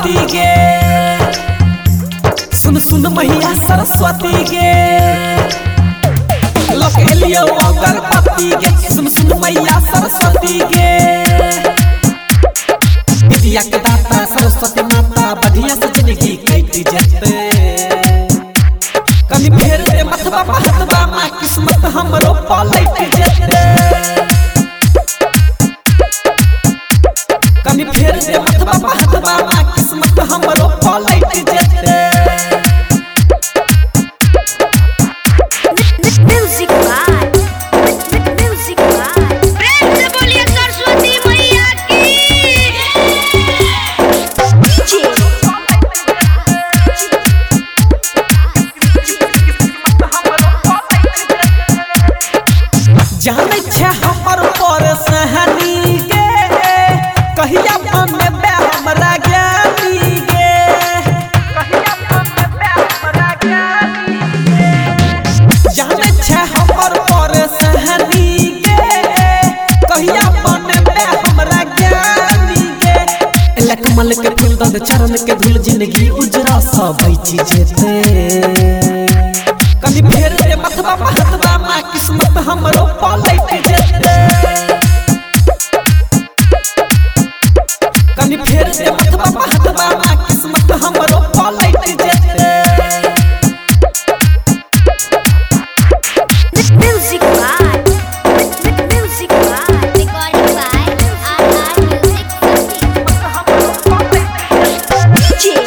सरस्वती गे सुन सुन मैया सरस्वती गे लकेलियो अगरबत्ती गे सुन सुन मैया सरस्वती गे विद्या के दाता सरस्वती माता बढ़िया से जिंदगी कट जते कनी फेर दे मथबा पहतबा मां किस्मत हमरो पलट जते कनी फेर दे मथबा पहतबा मां किस्मत हमरो पलट जते म्यूजिक प्रेम से बोलिए सरस्वती मैया की जाने छे हमर पर सहनी गे कहिया बनबे हमरा ज्ञानी गे कहिया बनबे हमरा ज्ञानी गे जाने छे हमर पर सहनी गे कहिया बनबे हमरा ज्ञानी गे लकमल के फूल दद चरण के धूल जिंदगी उजरा सा बैठी जेते कनी फेर दे मथबा पहतबा मां किस्मत हमरो पलट जते कनी फेर दे मथबा पहतबा मां किस्मत हमरो पलट जते music recording by R music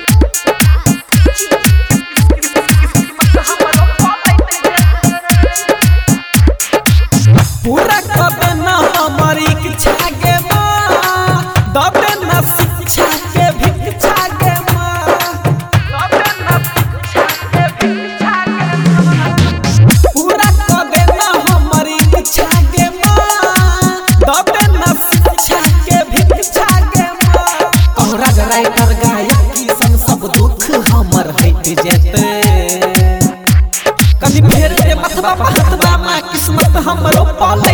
पूरा कबे ना हमारी इच्छा गे मां दबे ना शिक्षा के भिक्षा गे मां दबे ना शिक्षा के भिक्षा गे मां पूरा कबे ना हमारी इच्छा गे मां दबे ना शिक्षा के भिक्षा गे मां तोहरा जराई कर गायक की सब दुख हमर हट जेते कनी फेर दे मथबा पहतबा मां किस्मत हमरो पलट